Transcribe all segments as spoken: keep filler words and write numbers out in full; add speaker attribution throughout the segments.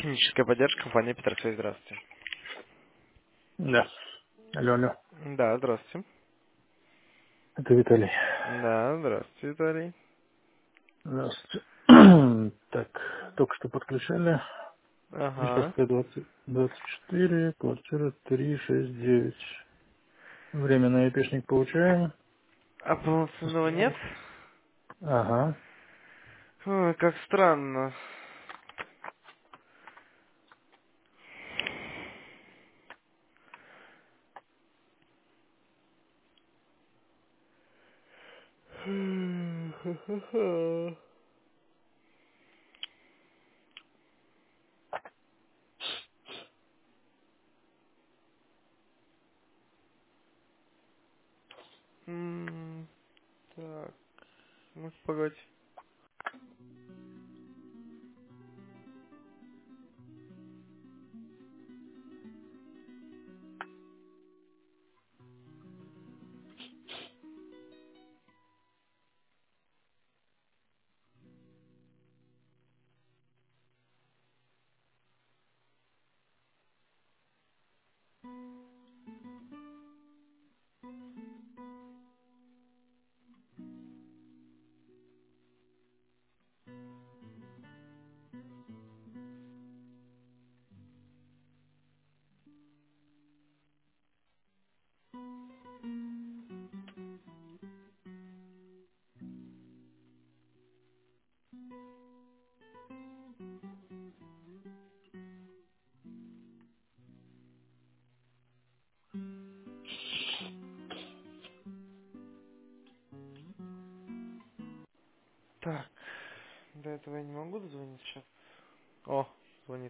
Speaker 1: Техническая поддержка, компания Петросвязь, здравствуйте.
Speaker 2: Да. Алло, алло.
Speaker 1: Да, здравствуйте.
Speaker 2: Это Виталий.
Speaker 1: Да, здравствуйте, Виталий.
Speaker 2: Здравствуйте. Так, только что подключали.
Speaker 1: Ага.
Speaker 2: Мещерская двадцать, двадцать четыре, квартира три шесть девять. Временный айпишник получаем.
Speaker 1: А полноценного нет?
Speaker 2: Состояние. Ага.
Speaker 1: Ой, как странно. М, Так, ну погодь. Так, до этого я не могу дозвонить сейчас. О, звонит.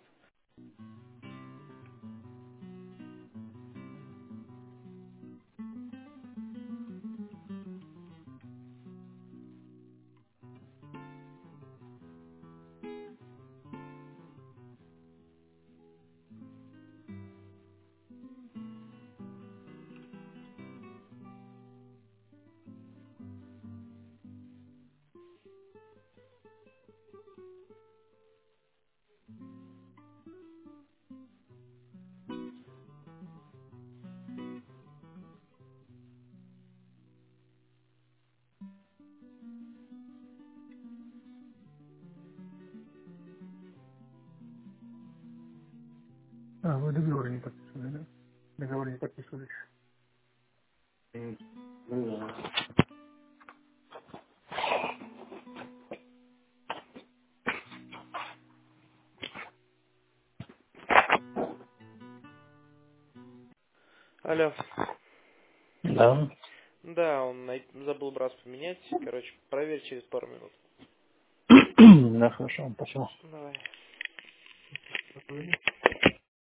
Speaker 2: А, вы договор не подписывали, да? Договор не подписывали. М, ну да.
Speaker 1: Алло.
Speaker 2: Да.
Speaker 1: Да, он най- забыл брас поменять. Короче, проверь через пару минут.
Speaker 2: Да, хорошо, спасибо.
Speaker 1: Давай.